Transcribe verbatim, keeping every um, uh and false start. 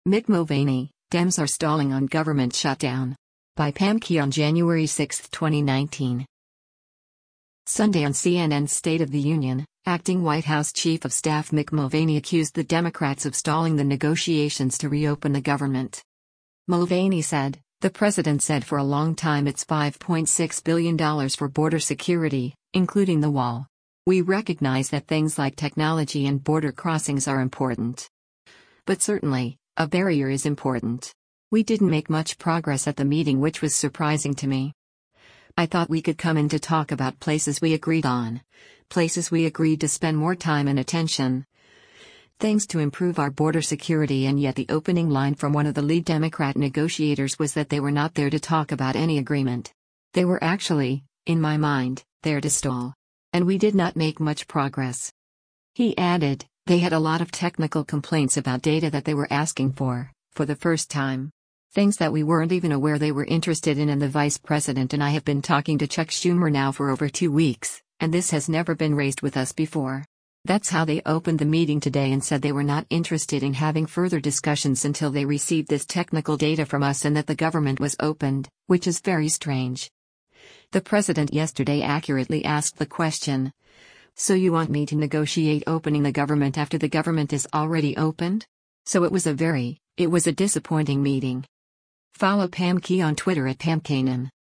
Mick Mulvaney, Dems are stalling on government shutdown. By Pam Key on January sixth, twenty nineteen. Sunday on C N N's State of the Union, acting White House Chief of Staff Mick Mulvaney accused the Democrats of stalling the negotiations to reopen the government. Mulvaney said, "The president said for a long time it's five point six billion dollars for border security, including the wall. We recognize that things like technology and border crossings are important. But certainly, a barrier is important. We didn't make much progress at the meeting, which was surprising to me. I thought we could come in to talk about places we agreed on, places we agreed to spend more time and attention, things to improve our border security, and yet the opening line from one of the lead Democrat negotiators was that they were not there to talk about any agreement. They were actually, in my mind, there to stall. And we did not make much progress." He added, "They had a lot of technical complaints about data that they were asking for, for the first time. Things that we weren't even aware they were interested in, and the vice president and I have been talking to Chuck Schumer now for over two weeks, and this has never been raised with us before." That's how they opened the meeting today, and said they were not interested in having further discussions until they received this technical data from us and that the government was opened, which is very strange. The president yesterday accurately asked the question, "So you want me to negotiate opening the government after the government is already opened?" So it was a very, it was a disappointing meeting. Follow Pam Key on Twitter at Pam Kanan.